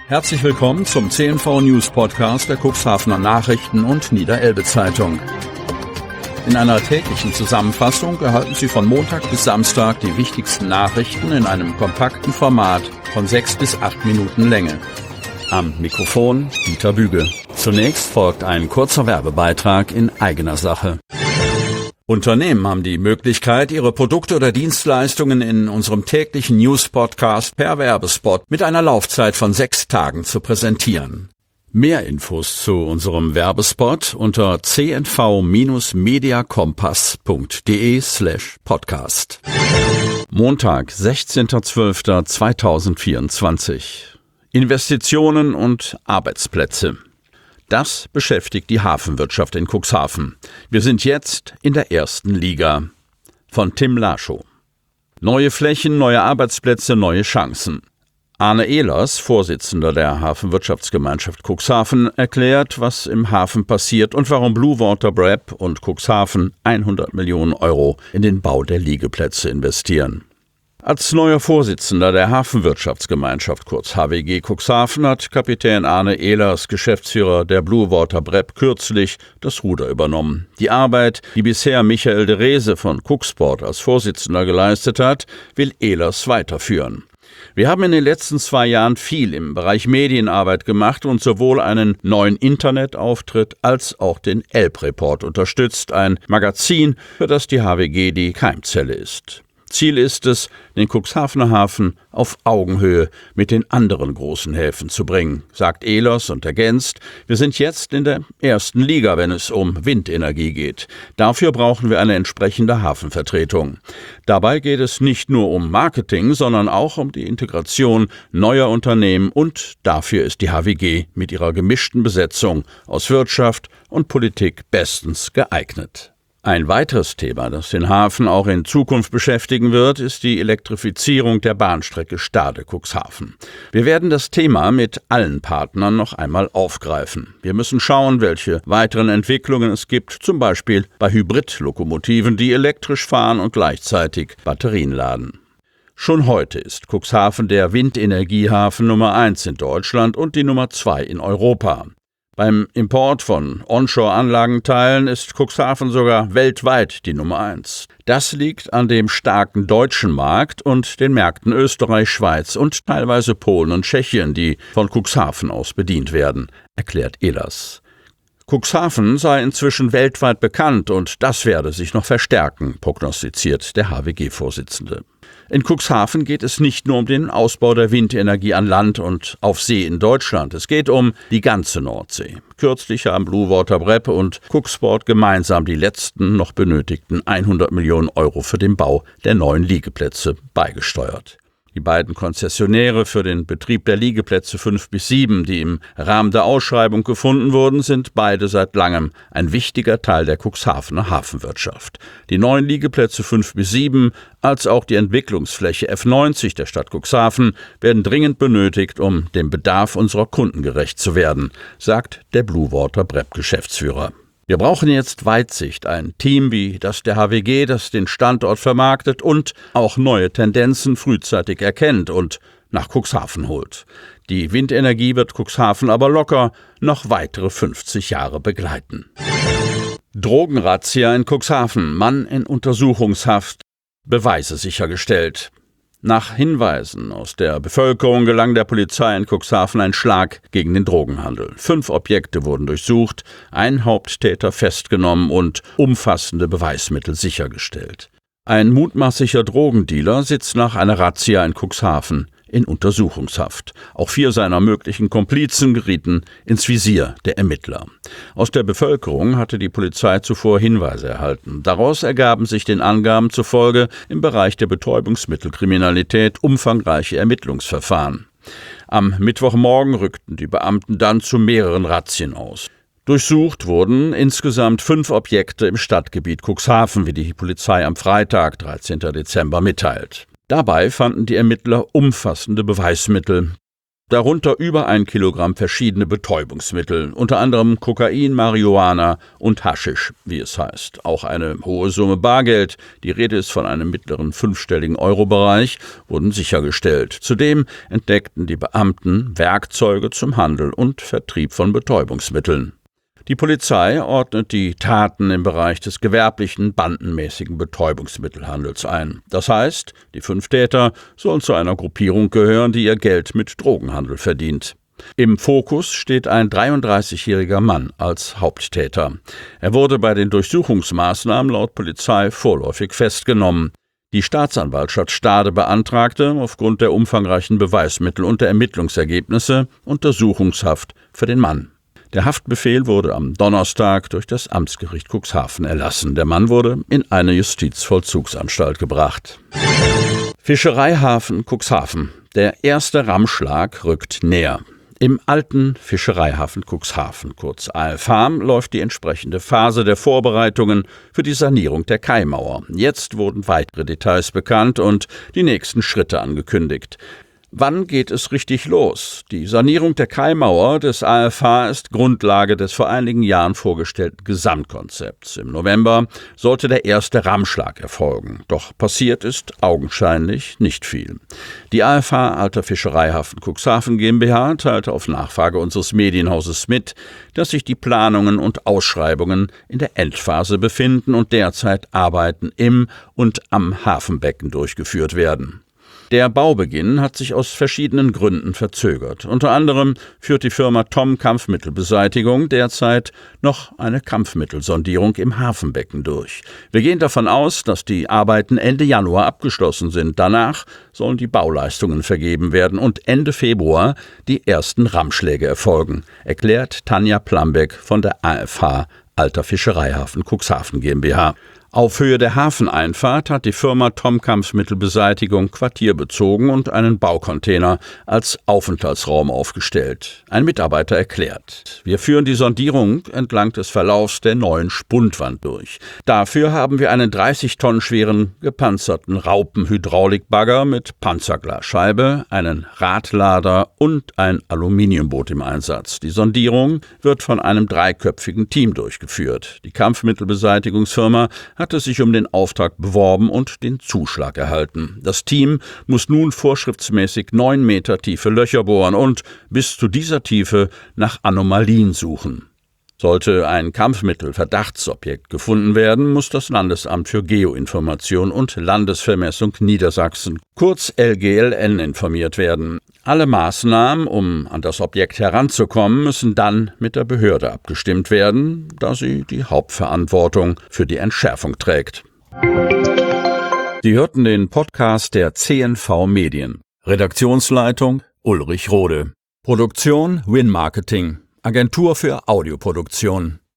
Herzlich willkommen zum CNV News Podcast der Cuxhavener Nachrichten und Niederelbe Zeitung. In einer täglichen Zusammenfassung erhalten Sie von Montag bis Samstag die wichtigsten Nachrichten in einem kompakten Format von 6 bis 8 Minuten Länge. Am Mikrofon Dieter Büge. Zunächst folgt ein kurzer Werbebeitrag in eigener Sache. Unternehmen haben die Möglichkeit, ihre Produkte oder Dienstleistungen in unserem täglichen News-Podcast per Werbespot mit einer Laufzeit von 6 Tagen zu präsentieren. Mehr Infos zu unserem Werbespot unter cnv-mediakompass.de/podcast. Montag, 16.12.2024. Investitionen und Arbeitsplätze. Das beschäftigt die Hafenwirtschaft in Cuxhaven. Wir sind jetzt in der ersten Liga. Von Tim Laschow. Neue Flächen, neue Arbeitsplätze, neue Chancen. Arne Ehlers, Vorsitzender der Hafenwirtschaftsgemeinschaft Cuxhaven, erklärt, was im Hafen passiert und warum Blue Water BREP und Cuxhaven 100 Millionen Euro in den Bau der Liegeplätze investieren. Als neuer Vorsitzender der Hafenwirtschaftsgemeinschaft, kurz HWG Cuxhaven, hat Kapitän Arne Ehlers, Geschäftsführer der Blue Water BREP, kürzlich das Ruder übernommen. Die Arbeit, die bisher Michael de Reze von Cuxport als Vorsitzender geleistet hat, will Ehlers weiterführen. Wir haben in den letzten 2 Jahren viel im Bereich Medienarbeit gemacht und sowohl einen neuen Internetauftritt als auch den Elb-Report unterstützt, ein Magazin, für das die HWG die Keimzelle ist. Ziel ist es, den Cuxhavener Hafen auf Augenhöhe mit den anderen großen Häfen zu bringen, sagt Ehlers und ergänzt, wir sind jetzt in der ersten Liga, wenn es um Windenergie geht. Dafür brauchen wir eine entsprechende Hafenvertretung. Dabei geht es nicht nur um Marketing, sondern auch um die Integration neuer Unternehmen und dafür ist die HWG mit ihrer gemischten Besetzung aus Wirtschaft und Politik bestens geeignet. Ein weiteres Thema, das den Hafen auch in Zukunft beschäftigen wird, ist die Elektrifizierung der Bahnstrecke Stade-Cuxhaven. Wir werden das Thema mit allen Partnern noch einmal aufgreifen. Wir müssen schauen, welche weiteren Entwicklungen es gibt, zum Beispiel bei Hybridlokomotiven, die elektrisch fahren und gleichzeitig Batterien laden. Schon heute ist Cuxhaven der Windenergiehafen Nummer 1 in Deutschland und die Nummer 2 in Europa. Beim Import von Onshore-Anlagenteilen ist Cuxhaven sogar weltweit die Nummer 1. Das liegt an dem starken deutschen Markt und den Märkten Österreich, Schweiz und teilweise Polen und Tschechien, die von Cuxhaven aus bedient werden, erklärt Ehlers. Cuxhaven sei inzwischen weltweit bekannt und das werde sich noch verstärken, prognostiziert der HWG-Vorsitzende. In Cuxhaven geht es nicht nur um den Ausbau der Windenergie an Land und auf See in Deutschland. Es geht um die ganze Nordsee. Kürzlich haben Blue Water BREP und Cuxport gemeinsam die letzten noch benötigten 100 Millionen Euro für den Bau der neuen Liegeplätze beigesteuert. Die beiden Konzessionäre für den Betrieb der Liegeplätze 5 bis 7, die im Rahmen der Ausschreibung gefunden wurden, sind beide seit langem ein wichtiger Teil der Cuxhavener Hafenwirtschaft. Die neuen Liegeplätze 5 bis 7 als auch die Entwicklungsfläche F90 der Stadt Cuxhaven werden dringend benötigt, um dem Bedarf unserer Kunden gerecht zu werden, sagt der Blue Water BREP Geschäftsführer. Wir brauchen jetzt Weitsicht, ein Team wie das der HWG, das den Standort vermarktet und auch neue Tendenzen frühzeitig erkennt und nach Cuxhaven holt. Die Windenergie wird Cuxhaven aber locker noch weitere 50 Jahre begleiten. Drogenrazzia in Cuxhaven, Mann in Untersuchungshaft, Beweise sichergestellt. Nach Hinweisen aus der Bevölkerung gelang der Polizei in Cuxhaven ein Schlag gegen den Drogenhandel. 5 Objekte wurden durchsucht, ein Haupttäter festgenommen und umfassende Beweismittel sichergestellt. Ein mutmaßlicher Drogendealer sitzt nach einer Razzia in Cuxhaven in Untersuchungshaft. Auch 4 seiner möglichen Komplizen gerieten ins Visier der Ermittler. Aus der Bevölkerung hatte die Polizei zuvor Hinweise erhalten. Daraus ergaben sich den Angaben zufolge im Bereich der Betäubungsmittelkriminalität umfangreiche Ermittlungsverfahren. Am Mittwochmorgen rückten die Beamten dann zu mehreren Razzien aus. Durchsucht wurden insgesamt 5 Objekte im Stadtgebiet Cuxhaven, wie die Polizei am Freitag, 13. Dezember, mitteilt. Dabei fanden die Ermittler umfassende Beweismittel. Darunter über 1 Kilogramm verschiedene Betäubungsmittel, unter anderem Kokain, Marihuana und Haschisch, wie es heißt. Auch eine hohe Summe Bargeld, die Rede ist von einem mittleren 5-stelligen Euro-Bereich, wurden sichergestellt. Zudem entdeckten die Beamten Werkzeuge zum Handel und Vertrieb von Betäubungsmitteln. Die Polizei ordnet die Taten im Bereich des gewerblichen, bandenmäßigen Betäubungsmittelhandels ein. Das heißt, die 5 Täter sollen zu einer Gruppierung gehören, die ihr Geld mit Drogenhandel verdient. Im Fokus steht ein 33-jähriger Mann als Haupttäter. Er wurde bei den Durchsuchungsmaßnahmen laut Polizei vorläufig festgenommen. Die Staatsanwaltschaft Stade beantragte aufgrund der umfangreichen Beweismittel und der Ermittlungsergebnisse Untersuchungshaft für den Mann. Der Haftbefehl wurde am Donnerstag durch das Amtsgericht Cuxhaven erlassen. Der Mann wurde in eine Justizvollzugsanstalt gebracht. Fischereihafen Cuxhaven. Der erste Rammschlag rückt näher. Im alten Fischereihafen Cuxhaven, kurz AFH, läuft die entsprechende Phase der Vorbereitungen für die Sanierung der Kaimauer. Jetzt wurden weitere Details bekannt und die nächsten Schritte angekündigt. Wann geht es richtig los? Die Sanierung der Kaimauer des AFH ist Grundlage des vor einigen Jahren vorgestellten Gesamtkonzepts. Im November sollte der erste Rammschlag erfolgen. Doch passiert ist augenscheinlich nicht viel. Die AFH Alter Fischereihafen Cuxhaven GmbH teilte auf Nachfrage unseres Medienhauses mit, dass sich die Planungen und Ausschreibungen in der Endphase befinden und derzeit Arbeiten im und am Hafenbecken durchgeführt werden. Der Baubeginn hat sich aus verschiedenen Gründen verzögert. Unter anderem führt die Firma Tom Kampfmittelbeseitigung derzeit noch eine Kampfmittelsondierung im Hafenbecken durch. Wir gehen davon aus, dass die Arbeiten Ende Januar abgeschlossen sind. Danach sollen die Bauleistungen vergeben werden und Ende Februar die ersten Rammschläge erfolgen, erklärt Tanja Plambeck von der AFH Alter Fischereihafen Cuxhaven GmbH. Auf Höhe der Hafeneinfahrt hat die Firma Tom Kampfmittelbeseitigung Quartier bezogen und einen Baucontainer als Aufenthaltsraum aufgestellt. Ein Mitarbeiter erklärt: Wir führen die Sondierung entlang des Verlaufs der neuen Spundwand durch. Dafür haben wir einen 30 Tonnen schweren gepanzerten Raupenhydraulikbagger mit Panzerglasscheibe, einen Radlader und ein Aluminiumboot im Einsatz. Die Sondierung wird von einem 3-köpfigen Team durchgeführt. Die Kampfmittelbeseitigungsfirma hatte sich um den Auftrag beworben und den Zuschlag erhalten. Das Team muss nun vorschriftsmäßig 9 Meter tiefe Löcher bohren und bis zu dieser Tiefe nach Anomalien suchen. Sollte ein Kampfmittel-Verdachtsobjekt gefunden werden, muss das Landesamt für Geoinformation und Landesvermessung Niedersachsen, kurz LGLN, informiert werden. Alle Maßnahmen, um an das Objekt heranzukommen, müssen dann mit der Behörde abgestimmt werden, da sie die Hauptverantwortung für die Entschärfung trägt. Sie hörten den Podcast der CNV Medien. Redaktionsleitung Ulrich Rode. Produktion Win Marketing. Agentur für Audioproduktion.